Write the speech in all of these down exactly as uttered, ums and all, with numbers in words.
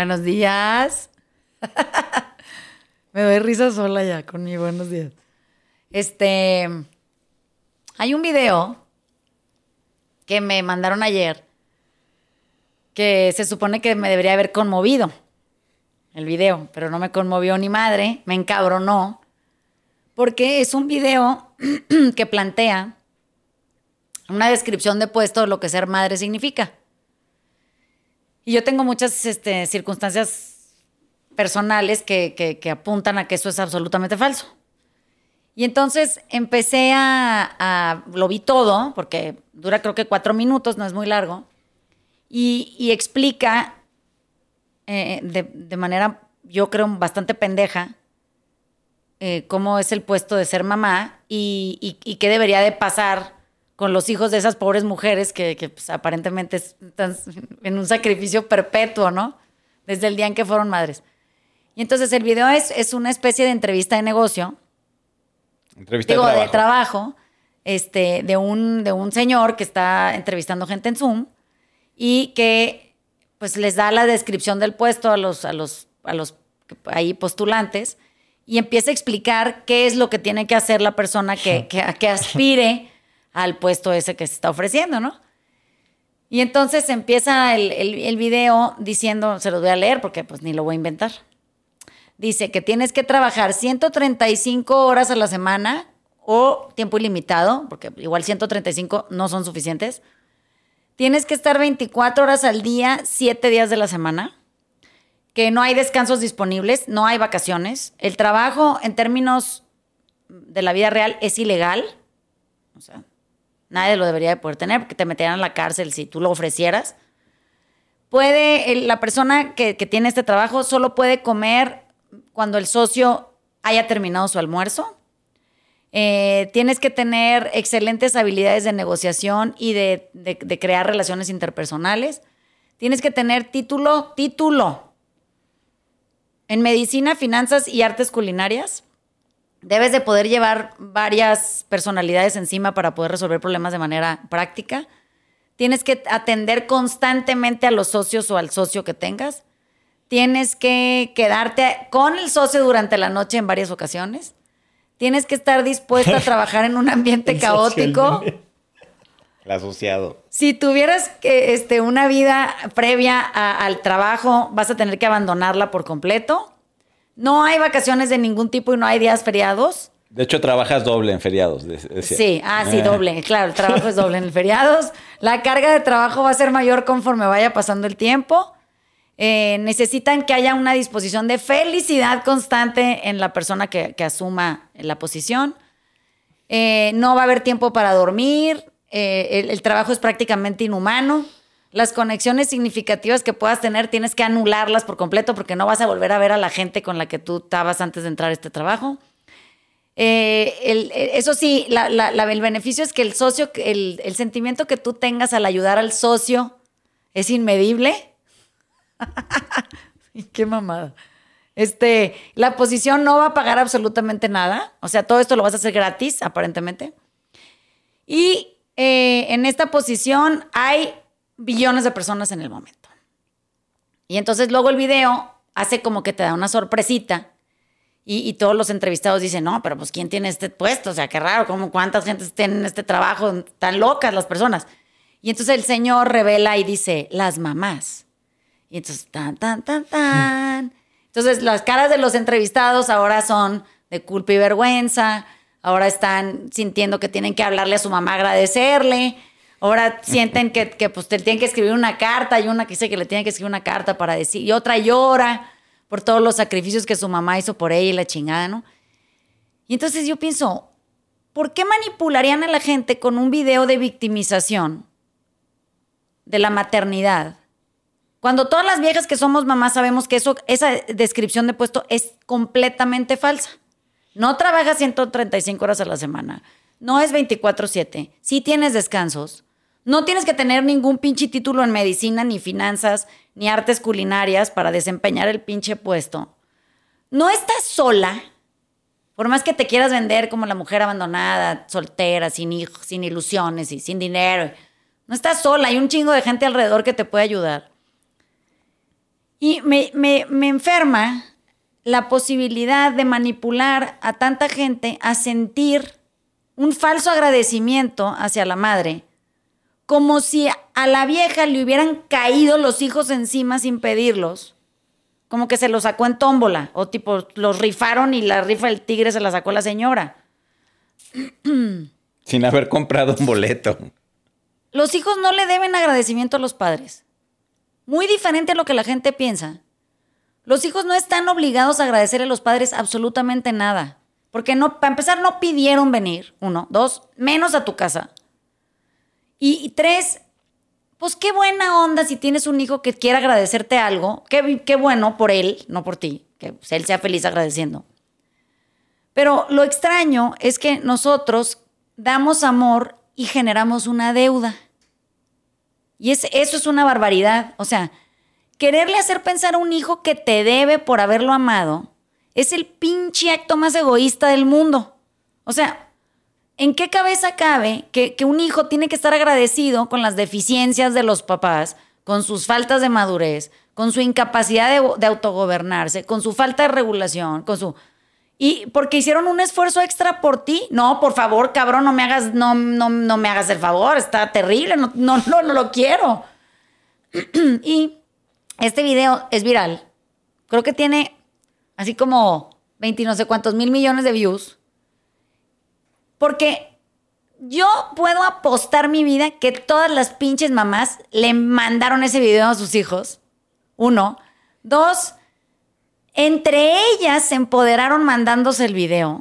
Buenos días. Me doy risa sola ya con mi buenos días. Este, hay un video que me mandaron ayer que se supone que me debería haber conmovido el video, pero no me conmovió ni madre, me encabronó, porque es un video que plantea una descripción de puesto de lo que ser madre significa. Y yo tengo muchas este, circunstancias personales que, que, que apuntan a que eso es absolutamente falso. Y entonces empecé a, a... Lo vi todo, porque dura creo que cuatro minutos, no es muy largo, y, y explica eh, de, de manera, yo creo, bastante pendeja, eh, cómo es el puesto de ser mamá y, y, y qué debería de pasar con los hijos de esas pobres mujeres que, que pues, aparentemente están en un sacrificio perpetuo, ¿no? Desde el día en que fueron madres. Y entonces el video es, es una especie de entrevista de negocio. Entrevista digo, de trabajo. de trabajo, este, de un, de un señor que está entrevistando gente en Zoom y que pues les da la descripción del puesto a los, a los, a los ahí postulantes y empieza a explicar qué es lo que tiene que hacer la persona que, que, que aspire al puesto ese que se está ofreciendo, ¿no? Y entonces empieza el, el, el video diciendo, se los voy a leer porque pues ni lo voy a inventar. Dice que tienes que trabajar ciento treinta y cinco horas a la semana o tiempo ilimitado, porque igual ciento treinta y cinco no son suficientes. Tienes que estar veinticuatro horas al día, siete días de la semana. Que no hay descansos disponibles, no hay vacaciones. El trabajo, en términos de la vida real, es ilegal. O sea, nadie lo debería de poder tener porque te meterían a la cárcel si tú lo ofrecieras. Puede, el, la persona que, que tiene este trabajo solo puede comer cuando el socio haya terminado su almuerzo. Eh, tienes que tener excelentes habilidades de negociación y de, de, de crear relaciones interpersonales. Tienes que tener título, título en medicina, finanzas y artes culinarias. Debes de poder llevar varias personalidades encima para poder resolver problemas de manera práctica. Tienes que atender constantemente a los socios o al socio que tengas. Tienes que quedarte con el socio durante la noche en varias ocasiones. Tienes que estar dispuesta a trabajar en un ambiente caótico. El asociado. Si tuvieras que, este, una vida previa a, al trabajo, vas a tener que abandonarla por completo. No hay vacaciones de ningún tipo y no hay días feriados. De hecho, trabajas doble en feriados. Decía. Sí, ah, sí, doble. Claro, el trabajo es doble en feriados. La carga de trabajo va a ser mayor conforme vaya pasando el tiempo. Eh, necesitan que haya una disposición de felicidad constante en la persona que, que asuma la posición. Eh, no va a haber tiempo para dormir. Eh, el, el trabajo es prácticamente inhumano. Las conexiones significativas que puedas tener tienes que anularlas por completo porque no vas a volver a ver a la gente con la que tú estabas antes de entrar a este trabajo. Eh, el, eso sí, la, la, la, el beneficio es que el socio, el, el sentimiento que tú tengas al ayudar al socio es inmedible. Qué mamada. Este, la posición no va a pagar absolutamente nada. O sea, todo esto lo vas a hacer gratis, aparentemente. Y eh, en esta posición hay billones de personas en el momento. Y entonces luego el video hace como que te da una sorpresita. Y, y todos los entrevistados dicen, no, pero pues ¿quién tiene este puesto? O sea, qué raro, ¿cómo, ¿cuántas gentes tienen este trabajo? Tan locas las personas. Y entonces el señor revela y dice, las mamás. Y entonces, tan, tan, tan, tan. Entonces, las caras de los entrevistados ahora son de culpa y vergüenza. Ahora están sintiendo que tienen que hablarle a su mamá, agradecerle. Ahora sienten que, que pues, te tienen que escribir una carta. Hay una que dice que le tienen que escribir una carta para decir. Y otra llora por todos los sacrificios que su mamá hizo por ella y la chingada, ¿no? Y entonces yo pienso, ¿por qué manipularían a la gente con un video de victimización de la maternidad? Cuando todas las viejas que somos mamás sabemos que eso, esa descripción de puesto es completamente falsa. No trabajas ciento treinta y cinco horas a la semana. No es veinticuatro siete. Sí tienes descansos. No tienes que tener ningún pinche título en medicina, ni finanzas, ni artes culinarias para desempeñar el pinche puesto. No estás sola. Por más que te quieras vender como la mujer abandonada, soltera, sin hijos, sin ilusiones y sin dinero. No estás sola. Hay un chingo de gente alrededor que te puede ayudar. Y me, me, me enferma la posibilidad de manipular a tanta gente a sentir un falso agradecimiento hacia la madre, como si a la vieja le hubieran caído los hijos encima sin pedirlos, como que se los sacó en tómbola, o tipo los rifaron y la rifa del tigre se la sacó la señora. Sin haber comprado un boleto. Los hijos no le deben agradecimiento a los padres. Muy diferente a lo que la gente piensa. Los hijos no están obligados a agradecer a los padres absolutamente nada. Porque no, para empezar, no pidieron venir. Uno. Dos, menos a tu casa. Y, y tres, pues qué buena onda si tienes un hijo que quiera agradecerte algo. Qué, qué bueno por él, no por ti. Que pues, él sea feliz agradeciendo. Pero lo extraño es que nosotros damos amor y generamos una deuda. Y es, eso es una barbaridad. O sea, quererle hacer pensar a un hijo que te debe por haberlo amado es el pinche acto más egoísta del mundo. O sea, ¿en qué cabeza cabe que, que un hijo tiene que estar agradecido con las deficiencias de los papás, con sus faltas de madurez, con su incapacidad de, de autogobernarse, con su falta de regulación, con su... Y porque hicieron un esfuerzo extra por ti? No, por favor, cabrón, no me hagas, no, no, no me hagas el favor, está terrible, no, no, no, no lo quiero. Y este video es viral. Creo que tiene así como veinte no sé cuántos mil millones de views. Porque yo puedo apostar mi vida que todas las pinches mamás le mandaron ese video a sus hijos. Uno. Dos, entre ellas se empoderaron mandándose el video.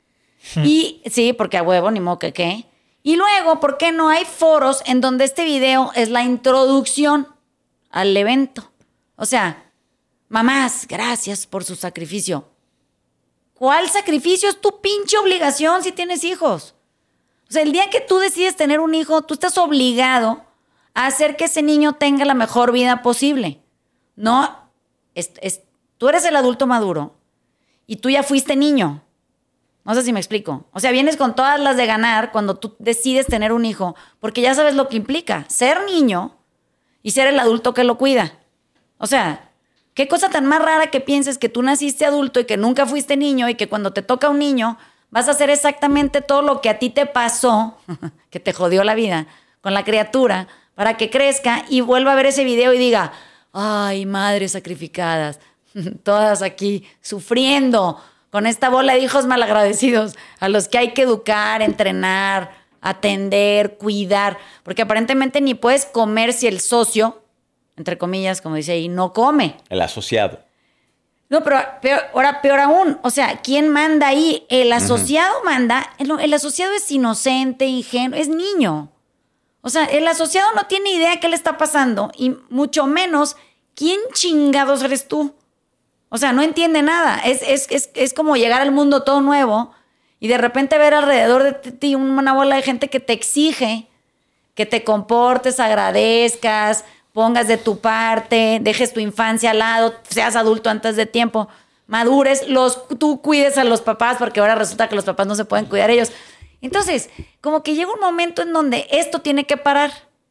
Y sí, porque a huevo, ni modo que qué. Y luego, ¿por qué no hay foros en donde este video es la introducción al evento? O sea, mamás, gracias por su sacrificio. ¿Cuál sacrificio? Es tu pinche obligación si tienes hijos. O sea, el día que tú decides tener un hijo, tú estás obligado a hacer que ese niño tenga la mejor vida posible. No, es, es, tú eres el adulto maduro y tú ya fuiste niño. No sé si me explico. O sea, vienes con todas las de ganar cuando tú decides tener un hijo, porque ya sabes lo que implica ser niño y ser el adulto que lo cuida. O sea, qué cosa tan más rara que pienses que tú naciste adulto y que nunca fuiste niño y que cuando te toca un niño vas a hacer exactamente todo lo que a ti te pasó, que te jodió la vida, con la criatura, para que crezca y vuelva a ver ese video y diga, ay, madres sacrificadas, todas aquí sufriendo con esta bola de hijos malagradecidos a los que hay que educar, entrenar, atender, cuidar, porque aparentemente ni puedes comer si el socio, entre comillas, como dice ahí, no come. El asociado. No, pero peor, ahora peor aún. O sea, ¿quién manda ahí? El asociado uh-huh. manda. El, el asociado es inocente, ingenuo, es niño. O sea, el asociado no tiene idea qué le está pasando y mucho menos quién chingados eres tú. O sea, no entiende nada. Es, es, es, es como llegar al mundo todo nuevo y de repente ver alrededor de ti una bola de gente que te exige que te comportes, agradezcas, pongas de tu parte, dejes tu infancia al lado, seas adulto antes de tiempo, madures, los, tú cuides a los papás porque ahora resulta que los papás no se pueden cuidar ellos. Entonces, como que llega un momento en donde esto tiene que parar.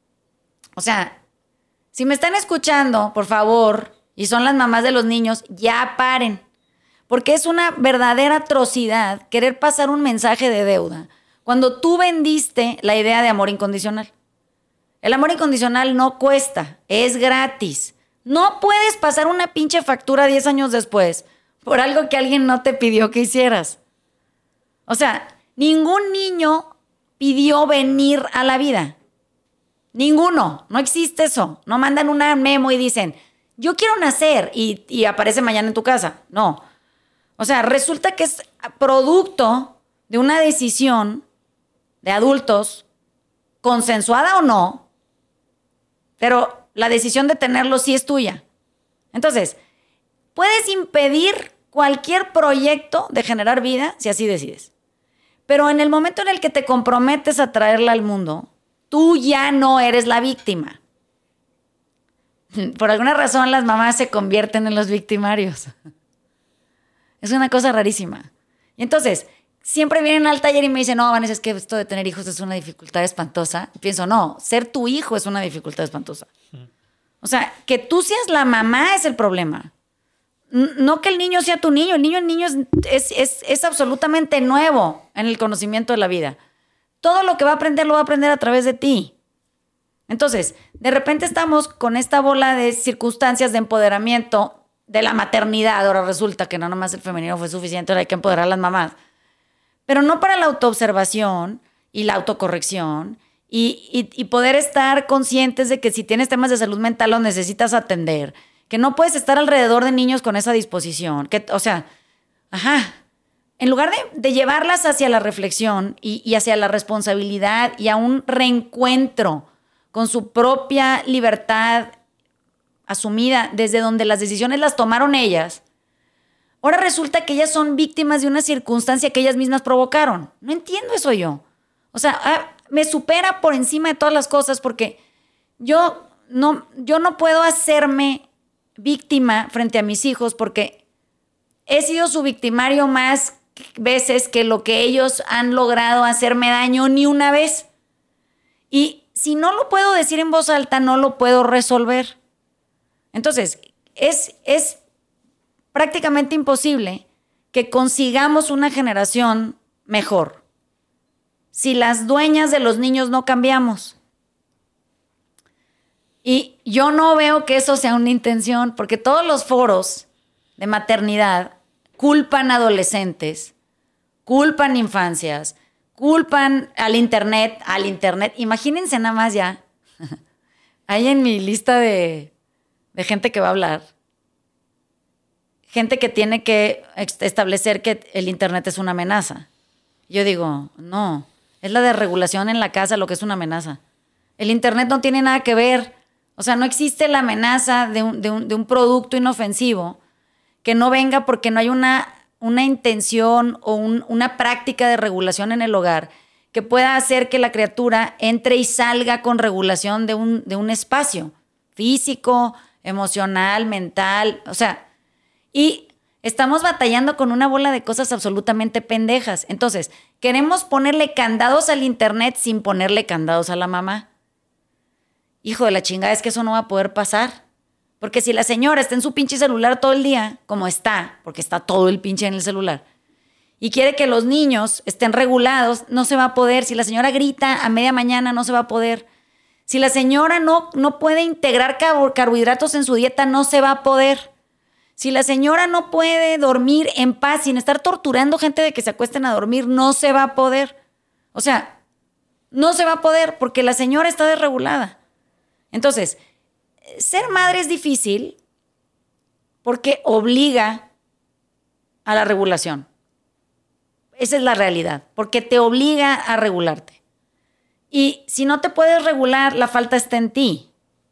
O sea, si me están escuchando, por favor, y son las mamás de los niños, ya paren. Porque es una verdadera atrocidad querer pasar un mensaje de deuda cuando tú vendiste la idea de amor incondicional. El amor incondicional no cuesta, es gratis. No puedes pasar una pinche factura diez años después por algo que alguien no te pidió que hicieras. O sea, ningún niño pidió venir a la vida. Ninguno. No existe eso. No mandan una memo y dicen, yo quiero nacer y, y aparece mañana en tu casa. No. O sea, resulta que es producto de una decisión de adultos, consensuada o no, pero la decisión de tenerlo sí es tuya. Entonces, puedes impedir cualquier proyecto de generar vida si así decides. Pero en el momento en el que te comprometes a traerla al mundo, tú ya no eres la víctima. Por alguna razón las mamás se convierten en los victimarios. Es una cosa rarísima. Y entonces, siempre vienen al taller y me dicen, no, Vanessa, es que esto de tener hijos es una dificultad espantosa. Y pienso, no, ser tu hijo es una dificultad espantosa. O sea, que tú seas la mamá es el problema. No que el niño sea tu niño. El niño, el niño es, es, es, es absolutamente nuevo en el conocimiento de la vida. Todo lo que va a aprender lo va a aprender a través de ti. Entonces, de repente estamos con esta bola de circunstancias de empoderamiento de la maternidad. Ahora resulta que no nomás el femenino fue suficiente, ahora hay que empoderar a las mamás. Pero no para la autoobservación y la autocorrección y, y, y poder estar conscientes de que si tienes temas de salud mental los necesitas atender, que no puedes estar alrededor de niños con esa disposición, que, o sea, ajá, en lugar de, de llevarlas hacia la reflexión y, y hacia la responsabilidad y a un reencuentro con su propia libertad asumida desde donde las decisiones las tomaron ellas, ahora resulta que ellas son víctimas de una circunstancia que ellas mismas provocaron. No entiendo eso yo. O sea, ah, me supera por encima de todas las cosas porque yo no, yo no puedo hacerme víctima frente a mis hijos porque he sido su victimario más veces que lo que ellos han logrado hacerme daño ni una vez. Y si no lo puedo decir en voz alta, no lo puedo resolver. Entonces, es, es prácticamente imposible que consigamos una generación mejor si las dueñas de los niños no cambiamos. Y yo no veo que eso sea una intención, porque todos los foros de maternidad culpan adolescentes, culpan infancias, culpan al internet, al internet. Imagínense nada más ya, ahí en mi lista de, de gente que va a hablar, gente que tiene que establecer que el internet es una amenaza. Yo digo, no, es la desregulación en la casa lo que es una amenaza. El internet no tiene nada que ver. O sea, no existe la amenaza de un, de un, de un producto inofensivo que no venga porque no hay una, una intención o un, una práctica de regulación en el hogar que pueda hacer que la criatura entre y salga con regulación de un, de un espacio físico, emocional, mental. O sea, y estamos batallando con una bola de cosas absolutamente pendejas. Entonces, queremos ponerle candados al internet sin ponerle candados a la mamá. Hijo de la chingada, es que eso no va a poder pasar. Porque si la señora está en su pinche celular todo el día, como está, porque está todo el pinche en el celular, y quiere que los niños estén regulados, no se va a poder. Si la señora grita a media mañana, no se va a poder. Si la señora no, no puede integrar carbohidratos en su dieta, no se va a poder. Si la señora no puede dormir en paz sin estar torturando gente de que se acuesten a dormir, no se va a poder. O sea, no se va a poder porque la señora está desregulada. Entonces, ser madre es difícil porque obliga a la regulación. Esa es la realidad, porque te obliga a regularte. Y si no te puedes regular, la falta está en ti.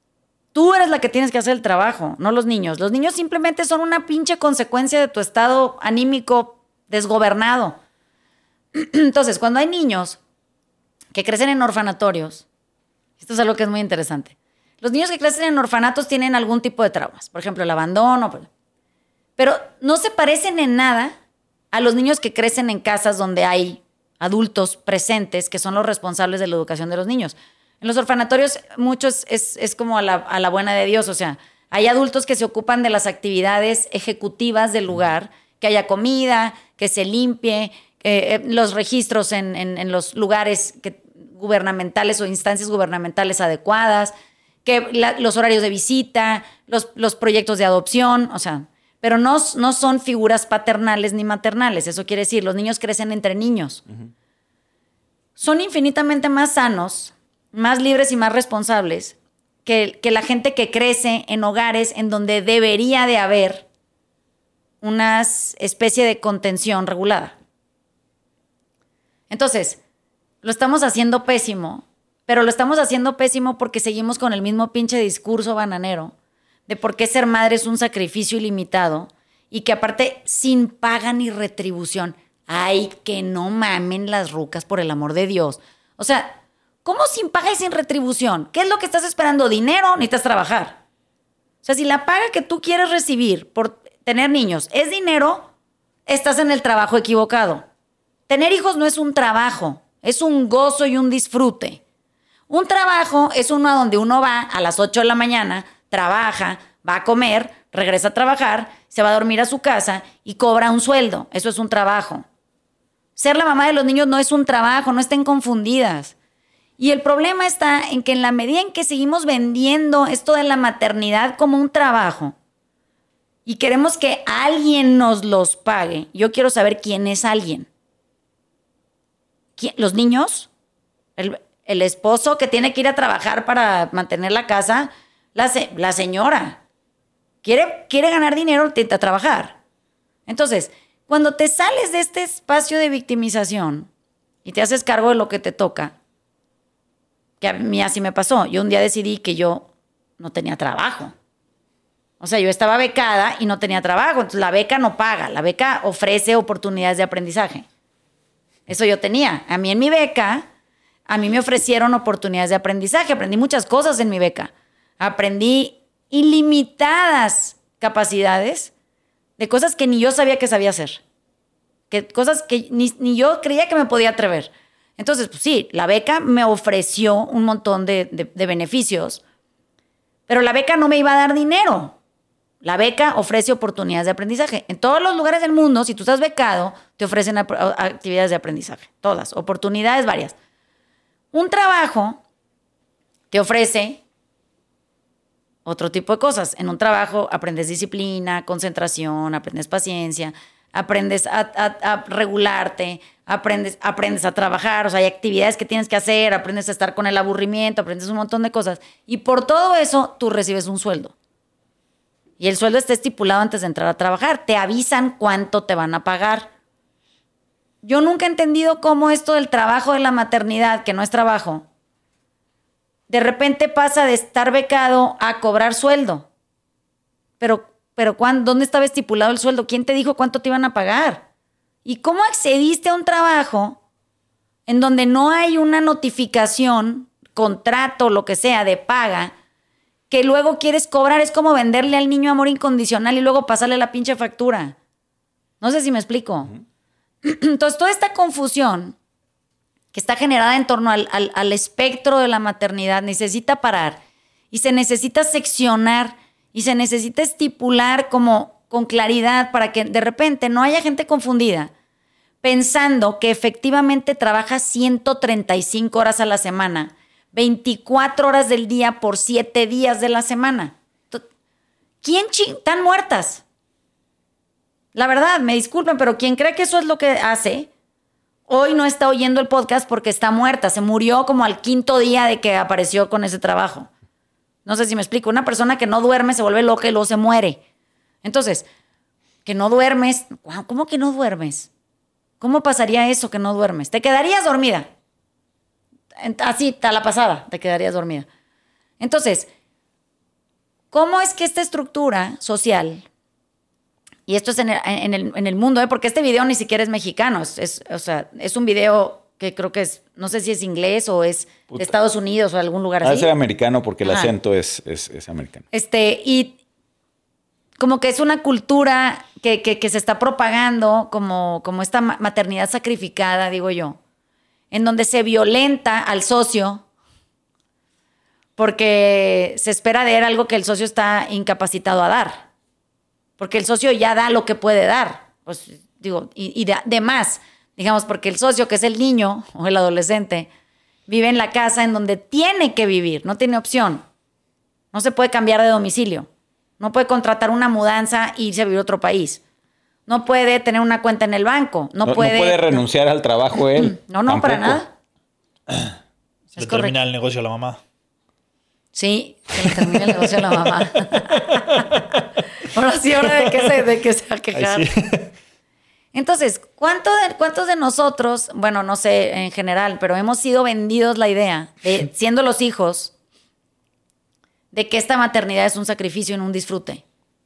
Tú eres la que tienes que hacer el trabajo, no los niños. Los niños simplemente son una pinche consecuencia de tu estado anímico desgobernado. Entonces, cuando hay niños que crecen en orfanatorios, esto es algo que es muy interesante. Los niños que crecen en orfanatos tienen algún tipo de traumas, por ejemplo, el abandono, pero no se parecen en nada a los niños que crecen en casas donde hay adultos presentes que son los responsables de la educación de los niños. En los orfanatorios muchos es, es como a la, a la buena de Dios, o sea, hay adultos que se ocupan de las actividades ejecutivas del lugar, que haya comida, que se limpie, eh, los registros en, en, en los lugares que, gubernamentales o instancias gubernamentales adecuadas, que la, los horarios de visita, los, los proyectos de adopción, o sea, pero no, no son figuras paternales ni maternales. Eso quiere decir, los niños crecen entre niños. Uh-huh. Son infinitamente más sanos, más libres y más responsables que, que la gente que crece en hogares en donde debería de haber una especie de contención regulada. Entonces, lo estamos haciendo pésimo, pero lo estamos haciendo pésimo porque seguimos con el mismo pinche discurso bananero de por qué ser madre es un sacrificio ilimitado y que aparte sin paga ni retribución. Ay, que no mamen las rucas, por el amor de Dios. O sea, ¿cómo sin paga y sin retribución? ¿Qué es lo que estás esperando? ¿Dinero? Necesitas trabajar. O sea, si la paga que tú quieres recibir por tener niños es dinero, estás en el trabajo equivocado. Tener hijos no es un trabajo, es un gozo y un disfrute. Un trabajo es uno a donde uno va a las ocho de la mañana, trabaja, va a comer, regresa a trabajar, se va a dormir a su casa y cobra un sueldo. Eso es un trabajo. Ser la mamá de los niños no es un trabajo, no estén confundidas. Y el problema está en que en la medida en que seguimos vendiendo esto de la maternidad como un trabajo y queremos que alguien nos los pague, yo quiero saber quién es alguien. ¿Quién? ¿Los niños? ¿El, el esposo que tiene que ir a trabajar para mantener la casa? La, se, la señora. Quiere, quiere ganar dinero, intenta trabajar. Entonces, cuando te sales de este espacio de victimización y te haces cargo de lo que te toca, que a mí así me pasó. Yo un día decidí que yo no tenía trabajo. O sea, yo estaba becada y no tenía trabajo. Entonces, la beca no paga. La beca ofrece oportunidades de aprendizaje. Eso yo tenía. A mí en mi beca, a mí me ofrecieron oportunidades de aprendizaje. Aprendí muchas cosas en mi beca. Aprendí ilimitadas capacidades de cosas que ni yo sabía que sabía hacer. Que, cosas que ni, ni yo creía que me podía atrever. Entonces, pues sí, la beca me ofreció un montón de, de, de beneficios, pero la beca no me iba a dar dinero. La beca ofrece oportunidades de aprendizaje. En todos los lugares del mundo, si tú estás becado, te ofrecen ap- actividades de aprendizaje. Todas, oportunidades varias. Un trabajo te ofrece otro tipo de cosas. En un trabajo aprendes disciplina, concentración, aprendes paciencia, aprendes a, a, a regularte, aprendes, aprendes a trabajar, o sea, hay actividades que tienes que hacer, aprendes a estar con el aburrimiento, aprendes un montón de cosas. Y por todo eso, tú recibes un sueldo. Y el sueldo está estipulado antes de entrar a trabajar. Te avisan cuánto te van a pagar. Yo nunca he entendido cómo esto del trabajo de la maternidad, que no es trabajo, de repente pasa de estar becado a cobrar sueldo. Pero Pero ¿dónde estaba estipulado el sueldo? ¿Quién te dijo cuánto te iban a pagar? ¿Y cómo accediste a un trabajo en donde no hay una notificación, contrato, lo que sea, de paga, que luego quieres cobrar? Es como venderle al niño amor incondicional y luego pasarle la pinche factura. No sé si me explico. Uh-huh. Entonces, toda esta confusión que está generada en torno al, al, al espectro de la maternidad necesita parar y se necesita seccionar y se necesita estipular como con claridad para que de repente no haya gente confundida pensando que efectivamente trabaja ciento treinta y cinco horas a la semana, veinticuatro horas del día por siete días de la semana. ¿Quién ching? ¿Están muertas? La verdad, me disculpen, pero quien cree que eso es lo que hace, hoy no está oyendo el podcast porque está muerta. Se murió como al quinto día de que apareció con ese trabajo. No sé si me explico. Una persona que no duerme se vuelve loca y luego se muere. Entonces, que no duermes. ¿Cómo que no duermes? ¿Cómo pasaría eso que no duermes? Te quedarías dormida. Así, a la pasada, te quedarías dormida. Entonces, ¿cómo es que esta estructura social, y esto es en el, en el, en el mundo, ¿eh? Porque este video ni siquiera es mexicano, es, es, o sea, es un video que creo que es, no sé si es inglés o es Puta. de Estados Unidos o algún lugar así. Ha de ser americano porque el Ajá. acento es, es, es americano. Este, y como que es una cultura que, que, que se está propagando como, como esta maternidad sacrificada, digo yo, en donde se violenta al socio porque se espera de él algo que el socio está incapacitado a dar. Porque el socio ya da lo que puede dar. Pues digo, y, y de, de más. Digamos, porque el socio, que es el niño o el adolescente, vive en la casa en donde tiene que vivir, no tiene opción. No se puede cambiar de domicilio. No puede contratar una mudanza e irse a vivir a otro país. No puede tener una cuenta en el banco. No, no, puede, no puede renunciar al trabajo él. No, no, tampoco. Para nada. Se le termina el negocio a la mamá. Sí, se le termina el negocio a la mamá. Ahora sí, hora de que se, de que se va a quejar. Sí. Entonces, ¿cuánto de, ¿cuántos de nosotros, bueno, no sé en general, pero hemos sido vendidos la idea, de, siendo los hijos, de que esta maternidad es un sacrificio y no un disfrute?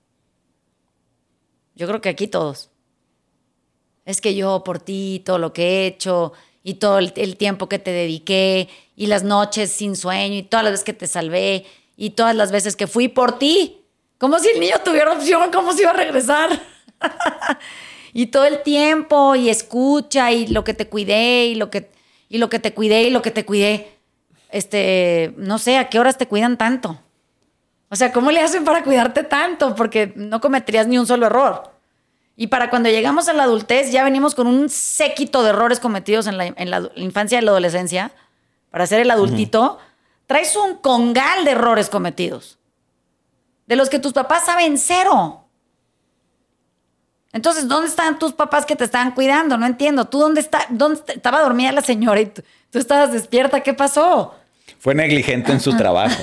Yo creo que aquí todos. Es que yo por ti, todo lo que he hecho y todo el, el tiempo que te dediqué y las noches sin sueño y todas las veces que te salvé y todas las veces que fui por ti. Como si el niño tuviera opción, ¿cómo se iba a regresar? Y todo el tiempo, y escucha, y lo que te cuidé, y lo que, y lo que te cuidé, y lo que te cuidé. Este, no sé, ¿a qué horas te cuidan tanto? O sea, ¿cómo le hacen para cuidarte tanto? Porque no cometerías ni un solo error. Y para cuando llegamos a la adultez, ya venimos con un séquito de errores cometidos en la, en la infancia y la adolescencia. Para ser el adultito, uh-huh. traes un congal de errores cometidos. De los que tus papás saben cero. Entonces, ¿dónde están tus papás que te estaban cuidando? No entiendo. ¿Tú dónde está? ¿Dónde estaba dormida la señora y tú, tú estabas despierta? ¿Qué pasó? Fue negligente en su trabajo.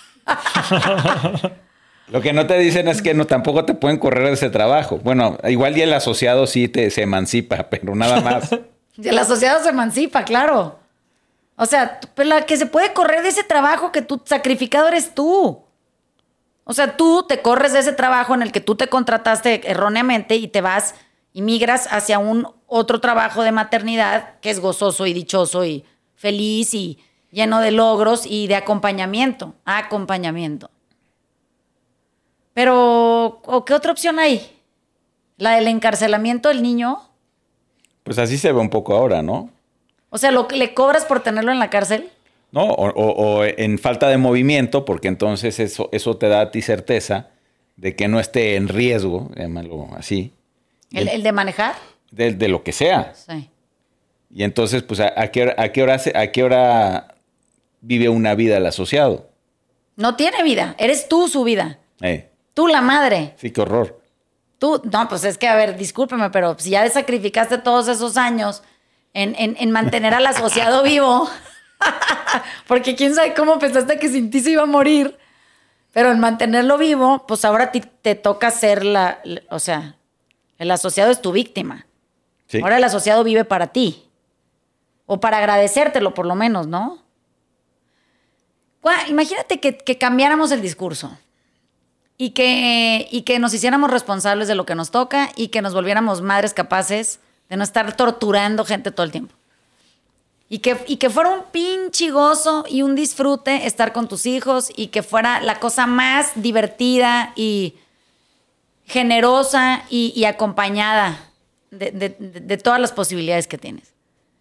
Lo que no te dicen es que no, tampoco te pueden correr de ese trabajo. Bueno, igual y el asociado sí te, se emancipa, pero nada más. El asociado se emancipa, claro. O sea, pero la que se puede correr de ese trabajo que tú sacrificado eres tú. O sea, tú te corres de ese trabajo en el que tú te contrataste erróneamente y te vas y migras hacia un otro trabajo de maternidad que es gozoso y dichoso y feliz y lleno de logros y de acompañamiento. Acompañamiento. Pero, ¿o qué otra opción hay? ¿La del encarcelamiento del niño? Pues así se ve un poco ahora, ¿no? O sea, ¿lo, ¿le cobras por tenerlo en la cárcel? No, o, o, o en falta de movimiento, porque entonces eso, eso te da a ti certeza de que no esté en riesgo, llámalo así. ¿El, el de manejar? De, de lo que sea. Sí. Y entonces, pues, ¿a, a, qué, hora, a, qué hora, ¿a qué hora vive una vida el asociado? No tiene vida. Eres tú su vida. Eh. Tú la madre. Sí, qué horror. Tú, no, pues es que, a ver, discúlpeme, pero si ya sacrificaste todos esos años en, en, en mantener al asociado vivo, porque quién sabe cómo pensaste que sin ti se iba a morir, pero en mantenerlo vivo, pues ahora a ti te toca ser la, la, o sea, el asociado es tu víctima. Sí. Ahora el asociado vive para ti. O para agradecértelo, por lo menos, ¿no? Imagínate que, que cambiáramos el discurso. Y que, y que nos hiciéramos responsables de lo que nos toca y que nos volviéramos madres capaces de no estar torturando gente todo el tiempo. Y que, y que fuera un pinche gozo y un disfrute estar con tus hijos y que fuera la cosa más divertida y generosa y, y acompañada de, de, de, de todas las posibilidades que tienes.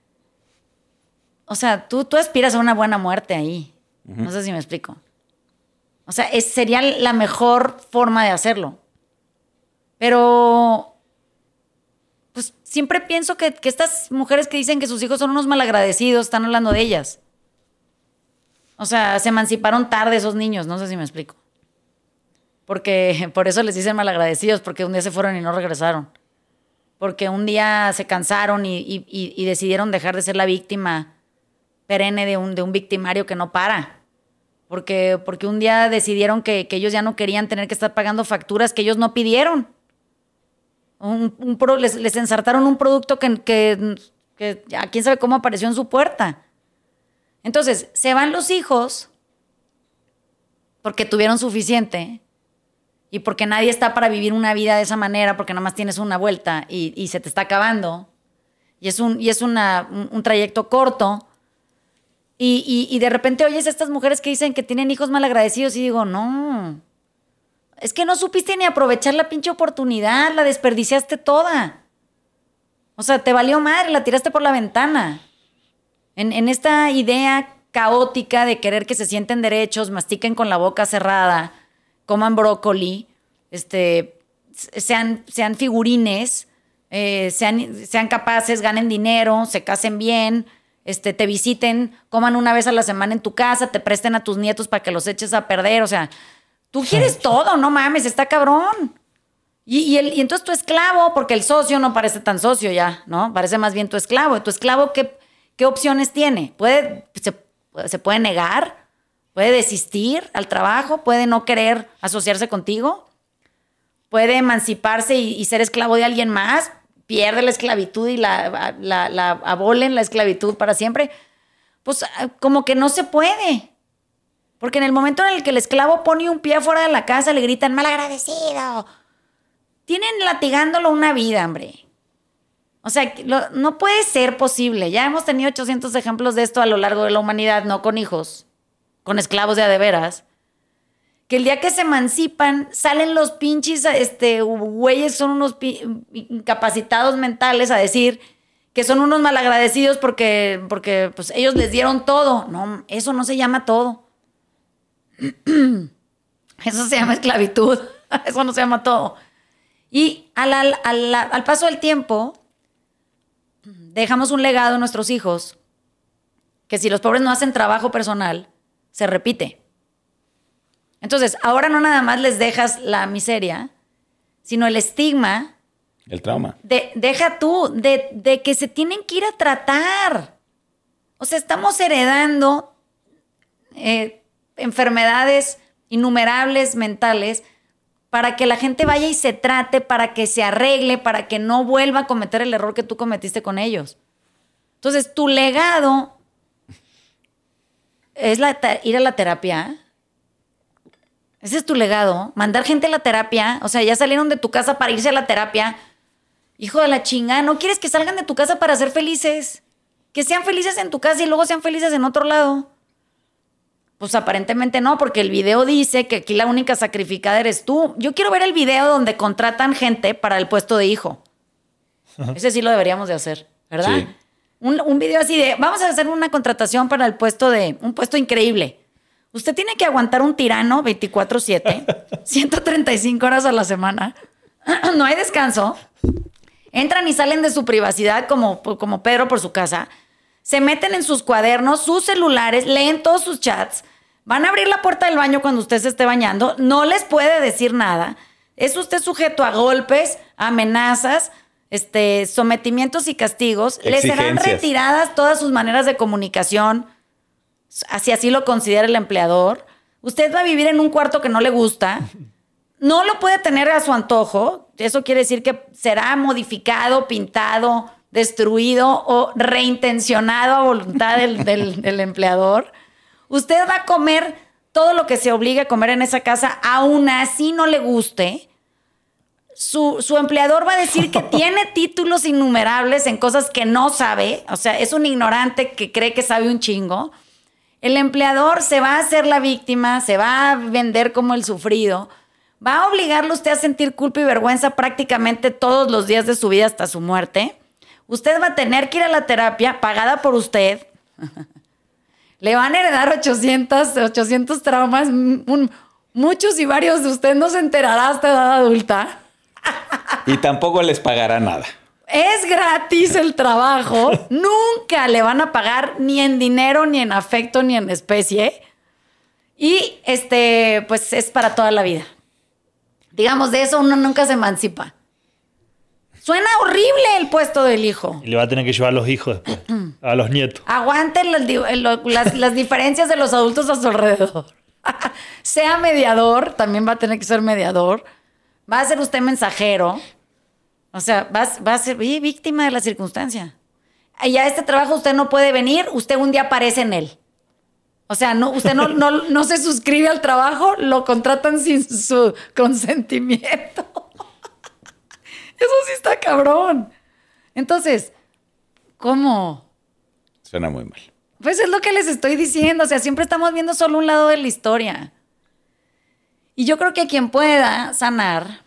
O sea, tú, tú aspiras a una buena muerte ahí. Uh-huh. No sé si me explico. O sea, es, sería la mejor forma de hacerlo. Pero, pues siempre pienso que, que estas mujeres que dicen que sus hijos son unos malagradecidos, están hablando de ellas. O sea, se emanciparon tarde esos niños, no sé si me explico. Porque por eso les dicen malagradecidos, porque un día se fueron y no regresaron. Porque un día se cansaron y, y, y decidieron dejar de ser la víctima perenne de un, de un victimario que no para. Porque, porque un día decidieron que, que ellos ya no querían tener que estar pagando facturas que ellos no pidieron. Un, un pro, les, les ensartaron un producto que, que, que a quién sabe cómo apareció en su puerta. Entonces, se van los hijos porque tuvieron suficiente y porque nadie está para vivir una vida de esa manera porque nada más tienes una vuelta y, y se te está acabando. Y es un, y es una, un, un trayecto corto. Y, y, y de repente oyes a estas mujeres que dicen que tienen hijos malagradecidos y digo, no, es que no supiste ni aprovechar la pinche oportunidad, la desperdiciaste toda. O sea, te valió madre, la tiraste por la ventana. En, en esta idea caótica de querer que se sienten derechos, mastiquen con la boca cerrada, coman brócoli, este, sean, sean figurines, eh, sean, sean capaces, ganen dinero, se casen bien, Este, te visiten, coman una vez a la semana en tu casa, te presten a tus nietos para que los eches a perder. O sea, tú quieres todo, no mames, está cabrón. Y, y, el, y entonces tu esclavo, porque el socio no parece tan socio ya, ¿no? Parece más bien tu esclavo. ¿Tu esclavo qué, qué opciones tiene? ¿Puede, se, se puede negar? ¿Puede desistir al trabajo? ¿Puede no querer asociarse contigo? ¿Puede emanciparse y, y ser esclavo de alguien más? Pierde la esclavitud y la, la, la abolen la esclavitud para siempre, pues como que no se puede. Porque en el momento en el que el esclavo pone un pie fuera de la casa, le gritan malagradecido. Tienen latigándolo una vida, hombre. O sea, lo, no puede ser posible. Ya hemos tenido ochocientos ejemplos de esto a lo largo de la humanidad, no con hijos, con esclavos de a de veras. Que el día que se emancipan, salen los pinches, este, güeyes, son unos pi- incapacitados mentales a decir que son unos malagradecidos porque, porque pues, ellos les dieron todo. No, eso no se llama todo. Eso se llama esclavitud. Eso no se llama todo. Y al, al, al, al paso del tiempo, dejamos un legado a nuestros hijos que si los pobres no hacen trabajo personal, se repite. Entonces, ahora no nada más les dejas la miseria, sino el estigma. El trauma. De, deja tú, de, de que se tienen que ir a tratar. O sea, estamos heredando eh, enfermedades innumerables mentales para que la gente vaya y se trate, para que se arregle, para que no vuelva a cometer el error que tú cometiste con ellos. Entonces, tu legado es la, ir a la terapia. Ese es tu legado. Mandar gente a la terapia. O sea, ya salieron de tu casa para irse a la terapia. Hijo de la chingada, ¿no quieres que salgan de tu casa para ser felices? Que sean felices en tu casa y luego sean felices en otro lado. Pues aparentemente no, porque el video dice que aquí la única sacrificada eres tú. Yo quiero ver el video donde contratan gente para el puesto de hijo. Ajá. Ese sí lo deberíamos de hacer, ¿verdad? Sí. Un, un video así de, vamos a hacer una contratación para el puesto de, un puesto increíble. Usted tiene que aguantar un tirano veinticuatro siete, ciento treinta y cinco horas a la semana. No hay descanso. Entran y salen de su privacidad como, como Pedro por su casa. Se meten en sus cuadernos, sus celulares, leen todos sus chats. Van a abrir la puerta del baño cuando usted se esté bañando. No les puede decir nada. Es usted sujeto a golpes, amenazas, este, sometimientos y castigos. Les serán retiradas todas sus maneras de comunicación, si así lo considera el empleador. Usted va a vivir en un cuarto que no le gusta. No lo puede tener a su antojo. Eso quiere decir que será modificado, pintado, destruido o reintencionado a voluntad del, del, del empleador. Usted va a comer todo lo que se obligue a comer en esa casa, aún así no le guste. Su, su empleador va a decir que tiene títulos innumerables en cosas que no sabe. O sea, es un ignorante que cree que sabe un chingo. El empleador se va a hacer la víctima, se va a vender como el sufrido. Va a obligarlo usted a sentir culpa y vergüenza prácticamente todos los días de su vida hasta su muerte. Usted va a tener que ir a la terapia pagada por usted. Le van a heredar ochocientos, ochocientos traumas. Un, muchos y varios de usted no se enterará hasta edad adulta. Y tampoco les pagará nada. Es gratis el trabajo. Nunca le van a pagar ni en dinero, ni en afecto, ni en especie. Y este, pues es para toda la vida. Digamos, de eso uno nunca se emancipa. Suena horrible el puesto del hijo. Y le va a tener que llevar a los hijos después, a los nietos. Aguanten las, las, las diferencias de los adultos a su alrededor. Sea mediador, también va a tener que ser mediador. Va a ser usted mensajero. O sea, va, va a ser víctima de la circunstancia. Y a este trabajo usted no puede venir, usted un día aparece en él. O sea, no, usted no, no, no se suscribe al trabajo, lo contratan sin su consentimiento. Eso sí está cabrón. Entonces, ¿cómo? Suena muy mal. Pues es lo que les estoy diciendo. O sea, siempre estamos viendo solo un lado de la historia. Y yo creo que quien pueda sanar,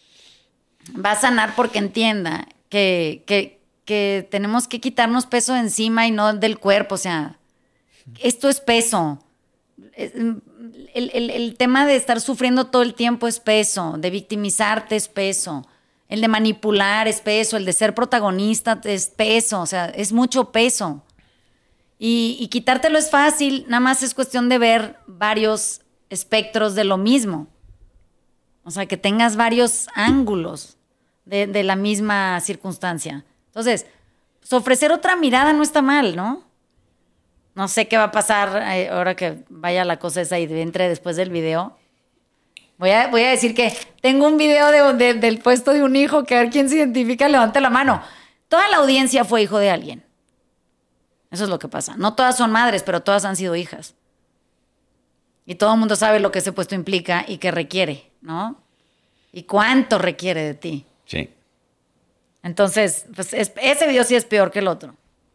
va a sanar porque entienda que, que, que tenemos que quitarnos peso de encima y no del cuerpo. O sea, esto es peso. El, el, el tema de estar sufriendo todo el tiempo es peso. De victimizarte es peso. El de manipular es peso, el de ser protagonista es peso, o sea, es mucho peso. Y, y quitártelo es fácil, nada más es cuestión de ver varios espectros de lo mismo. O sea, que tengas varios ángulos de, de la misma circunstancia. Entonces, pues ofrecer otra mirada no está mal, ¿no? No sé qué va a pasar eh, ahora que vaya la cosa esa y entre después del video. Voy a, voy a decir que tengo un video de, de, del puesto de un hijo, que a ver quién se identifica, levante la mano. Toda la audiencia fue hijo de alguien. Eso es lo que pasa. No todas son madres, pero todas han sido hijas. Y todo el mundo sabe lo que ese puesto implica y qué requiere, ¿no? Y cuánto requiere de ti. Sí. Entonces, pues es, ese video sí es peor que el otro.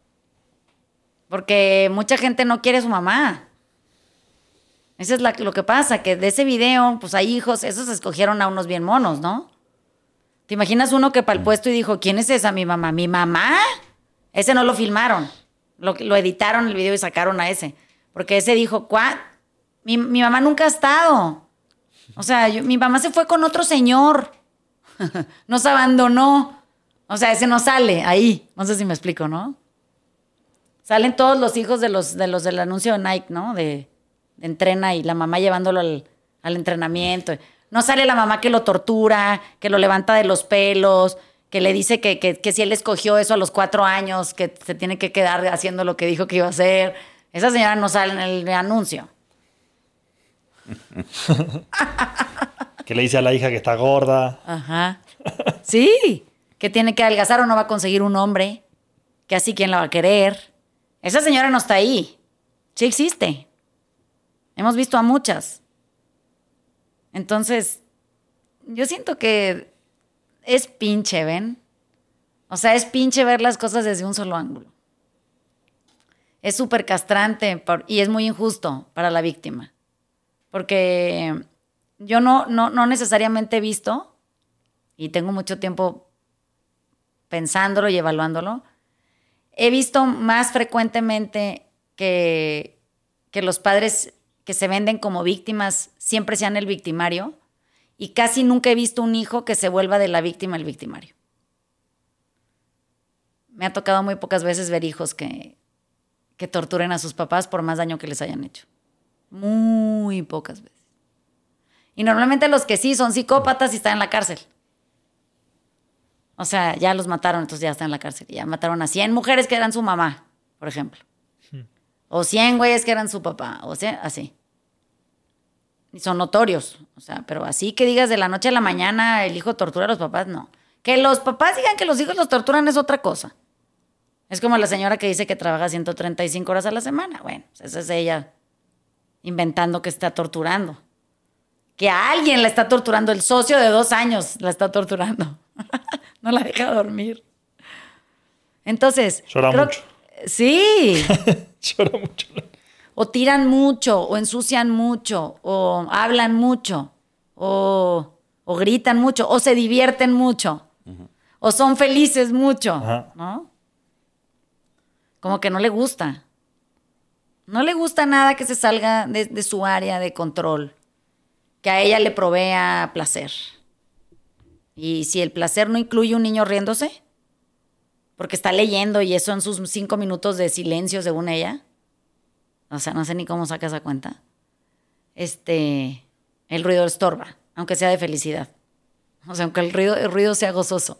Porque mucha gente no quiere a su mamá. Eso es la, lo que pasa, que de ese video, pues hay hijos, esos escogieron a unos bien monos, ¿no? ¿Te imaginas uno que para el puesto y dijo, ¿quién es esa? ¿Mi mamá? ¿Mi mamá? Ese no lo filmaron. Lo, lo editaron el video y sacaron a ese. Porque ese dijo, ¿cuál? Mi, mi mamá nunca ha estado. O sea, yo, mi mamá se fue con otro señor. Nos abandonó. O sea, ese no sale ahí. No sé si me explico, ¿no? Salen todos los hijos de los, de los del anuncio de Nike, ¿no? De, de entrena y la mamá llevándolo al, al entrenamiento. No sale la mamá que lo tortura, que lo levanta de los pelos, que le dice que, que, que si él escogió eso a los cuatro años, que se tiene que quedar haciendo lo que dijo que iba a hacer. Esa señora no sale en el anuncio. Que le dice a la hija que está gorda. Ajá. Sí, que tiene que adelgazar o no va a conseguir un hombre, que así quién la va a querer. Esa señora no está ahí. Sí existe. Hemos visto a muchas. Entonces, yo siento que es pinche, ¿ven? O sea, es pinche ver las cosas desde un solo ángulo. Es súper castrante por, y es muy injusto para la víctima. Porque yo no, no, no necesariamente he visto, y tengo mucho tiempo pensándolo y evaluándolo, he visto más frecuentemente que, que los padres que se venden como víctimas siempre sean el victimario, y casi nunca he visto un hijo que se vuelva de la víctima el victimario. Me ha tocado muy pocas veces ver hijos que, que torturen a sus papás por más daño que les hayan hecho. Muy pocas veces. Y normalmente los que sí son psicópatas y están en la cárcel. O sea, ya los mataron, entonces ya están en la cárcel. Ya mataron a cien mujeres que eran su mamá, por ejemplo. Hmm. O cien güeyes que eran su papá. O sea, así. Y son notorios. O sea, pero así que digas de la noche a la mañana el hijo tortura a los papás, no. Que los papás digan que los hijos los torturan es otra cosa. Es como la señora que dice que trabaja ciento treinta y cinco horas a la semana. Bueno, esa es ella inventando que está torturando. Que a alguien la está torturando. El socio de dos años la está torturando. No la deja dormir. Entonces... Llora creo, mucho. Sí. Llora mucho. O tiran mucho, o ensucian mucho, o hablan mucho, o, o gritan mucho, o se divierten mucho, uh-huh. O son felices mucho, uh-huh. ¿No? Como que no le gusta. No le gusta nada que se salga de, de su área de control, que a ella le provea placer. Y si el placer no incluye un niño riéndose, porque está leyendo y eso en sus cinco minutos de silencio según ella, o sea, no sé ni cómo saca esa cuenta, este, el ruido estorba, aunque sea de felicidad. O sea, aunque el ruido, el ruido sea gozoso.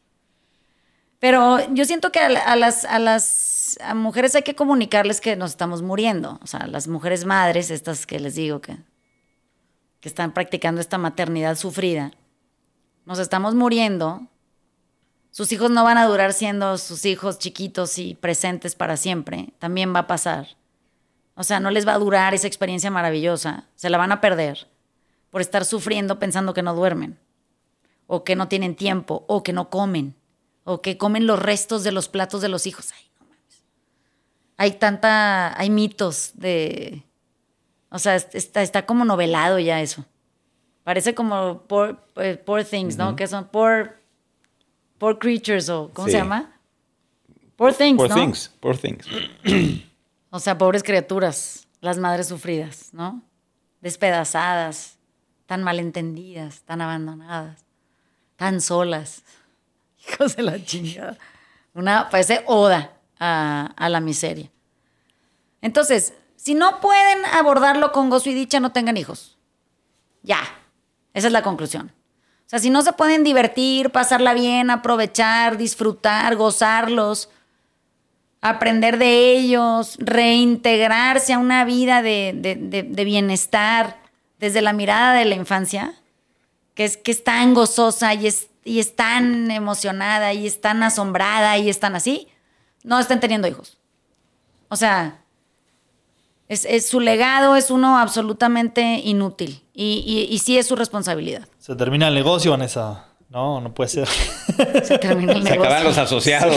Pero yo siento que a, a las, a las a mujeres hay que comunicarles que nos estamos muriendo. O sea, las mujeres madres, estas que les digo que, que están practicando esta maternidad sufrida, nos estamos muriendo. Sus hijos no van a durar siendo sus hijos chiquitos y presentes para siempre. También va a pasar. O sea, no les va a durar esa experiencia maravillosa. Se la van a perder por estar sufriendo pensando que no duermen, o que no tienen tiempo, o que no comen, o que comen los restos de los platos de los hijos. Ay, no mames. Hay tanta... Hay mitos de... O sea, está, está como novelado ya eso. Parece como poor, poor things, ¿no? Uh-huh. Que son poor, poor creatures, o ¿cómo sí. se llama? Poor things, poor ¿no? Poor things, poor things. O sea, pobres criaturas, las madres sufridas, ¿no? Despedazadas, tan malentendidas, tan abandonadas, tan solas. Hijos de la chingada. Una, parece oda a, a la miseria. Entonces, si no pueden abordarlo con gozo y dicha, no tengan hijos. Ya, esa es la conclusión. O sea, si no se pueden divertir, pasarla bien, aprovechar, disfrutar, gozarlos, aprender de ellos, reintegrarse a una vida de, de, de, de bienestar desde la mirada de la infancia, que es, que es tan gozosa y es, y es tan emocionada y es tan asombrada y es tan así, no estén teniendo hijos. O sea, es, es, su legado es uno absolutamente inútil y, y, y sí es su responsabilidad. Se termina el negocio, Vanessa. No, no puede ser. Se termina el negocio. Se acaban los asociados.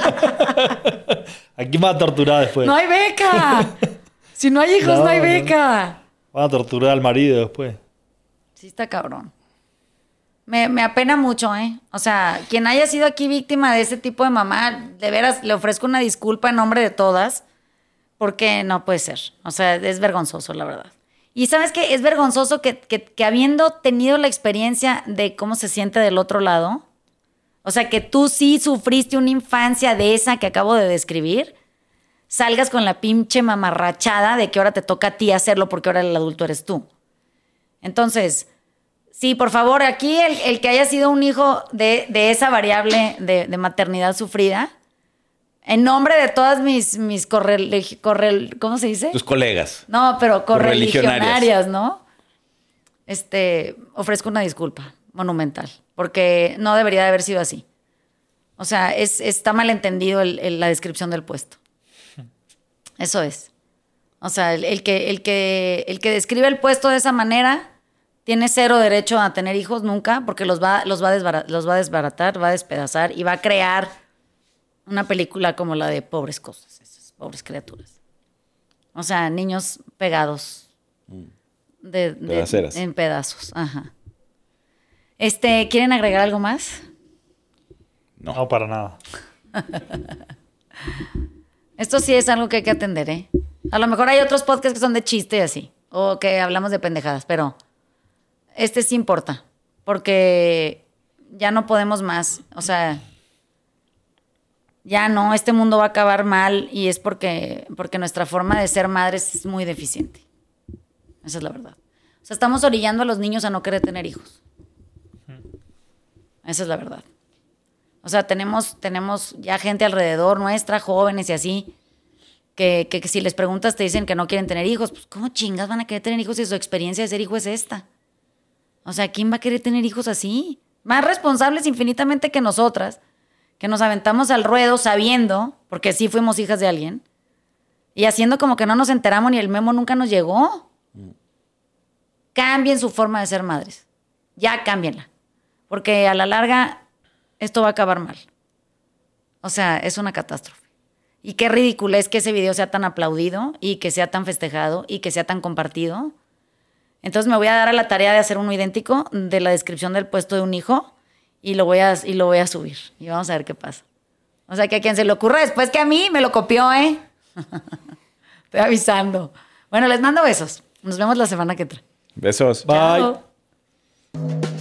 ¿A quién va a torturar después? ¡No hay beca! Si no hay hijos, no, no hay beca. No. Van a torturar al marido después. Sí está cabrón. Me, me apena mucho, ¿eh? O sea, quien haya sido aquí víctima de ese tipo de mamá, de veras, le ofrezco una disculpa en nombre de todas, porque no puede ser. O sea, es vergonzoso, la verdad. Y ¿sabes qué? Es vergonzoso que, que, que habiendo tenido la experiencia de cómo se siente del otro lado, o sea, que tú sí sufriste una infancia de esa que acabo de describir, salgas con la pinche mamarrachada de que ahora te toca a ti hacerlo porque ahora el adulto eres tú. Entonces, sí, por favor, aquí el, el que haya sido un hijo de, de esa variable de, de maternidad sufrida, en nombre de todas mis, mis correl, correl, ¿cómo se dice? Tus colegas. No, pero correligionarias, correligionarias, ¿no? Este, ofrezco una disculpa monumental, porque no debería de haber sido así. O sea, es, está malentendido el, el, la descripción del puesto. Eso es. O sea, el, el, que, el, que, el que describe el puesto de esa manera tiene cero derecho a tener hijos nunca, porque los va, los va, a, desbaratar, los va a desbaratar, va a despedazar y va a crear una película como la de pobres cosas, esas pobres criaturas. O sea, niños pegados de, de, de, en pedazos. Ajá. Este, ¿quieren agregar algo más? No, no para nada. Esto sí es algo que hay que atender, ¿eh? A lo mejor hay otros podcasts que son de chiste y así, o que hablamos de pendejadas, pero este sí importa, porque ya no podemos más. O sea, ya no, este mundo va a acabar mal y es porque, porque nuestra forma de ser madres es muy deficiente. Esa es la verdad. O sea, estamos orillando a los niños a no querer tener hijos. Esa es la verdad. O sea, tenemos, tenemos ya gente alrededor nuestra, jóvenes y así, que, que, que si les preguntas te dicen que no quieren tener hijos. Pues, ¿cómo chingas van a querer tener hijos si su experiencia de ser hijo es esta? O sea, ¿quién va a querer tener hijos así? Más responsables infinitamente que nosotras, que nos aventamos al ruedo sabiendo, porque sí fuimos hijas de alguien, y haciendo como que no nos enteramos ni el memo nunca nos llegó. Mm. Cambien su forma de ser madres. Ya cámbienla. Porque a la larga esto va a acabar mal. O sea, es una catástrofe. Y qué ridículo es que ese video sea tan aplaudido y que sea tan festejado y que sea tan compartido. Entonces me voy a dar a la tarea de hacer uno idéntico de la descripción del puesto de un hijo y lo voy a, y lo voy a subir. Y vamos a ver qué pasa. O sea, que a quien se le ocurra después que a mí me lo copió, ¿eh? Estoy avisando. Bueno, les mando besos. Nos vemos la semana que entra. Besos. Bye. Chao.